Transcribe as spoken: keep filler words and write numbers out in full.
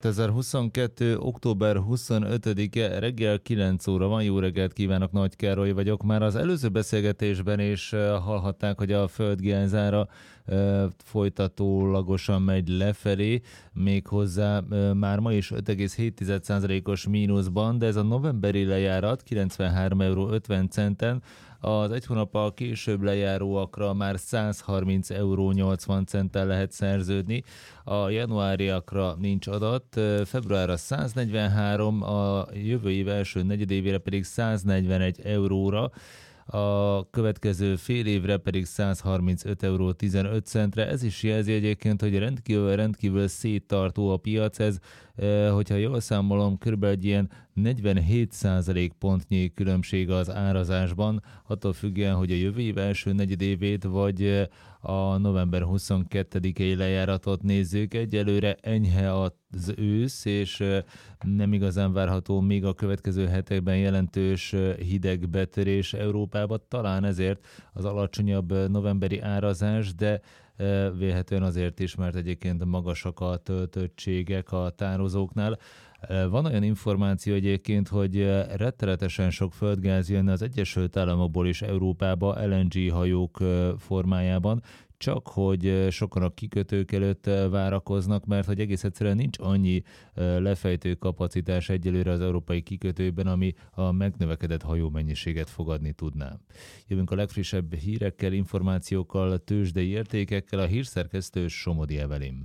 kétezer-huszonkettő. október huszonötödike reggel kilenc óra van. Jó reggelt kívánok, Nagy Károly vagyok. Már az előző beszélgetésben is eh, hallhatták, hogy a földgázára eh, folytatólagosan megy lefelé, méghozzá eh, már ma is öt egész hét százalékos mínuszban, de ez a novemberi lejárat kilencvenhárom euró ötven centen, az egy hónappal később lejáróakra már száz harminc euró nyolcvan centtel lehet szerződni, a januáriakra nincs adat, februárra száz negyvenhárom, a jövő év első negyedévére pedig száz negyvenegy euróra, a következő fél évre pedig száz harmincöt euró tizenöt centre. Ez is jelzi egyébként, hogy rendkívül, rendkívül széttartó a piac. Ez, hogyha jól számolom, kb. Egy ilyen negyvenhét százalék pontnyi különbség az árazásban, attól függően, hogy a jövő év első negyedévét vagy a november huszonkettedikei lejáratot nézzük. Egyelőre enyhe az ősz, és nem igazán várható még a következő hetekben jelentős hideg betörés Európába, talán ezért az alacsonyabb novemberi árazás, de vélhetően azért is, mert egyébként magasak a töltöttségek a tározóknál. Van olyan információ egyébként, hogy rettenetesen sok földgáz jönne az Egyesült Államokból és Európába el en gé hajók formájában, csak hogy sokan a kikötők előtt várakoznak, mert hogy egész egyszerűen nincs annyi lefejtő kapacitás egyelőre az európai kikötőben, ami a megnövekedett hajómennyiséget fogadni tudná. Jövünk a legfrissebb hírekkel, információkkal, tőzsdei értékekkel, a hírszerkesztő Somodi Evelyn.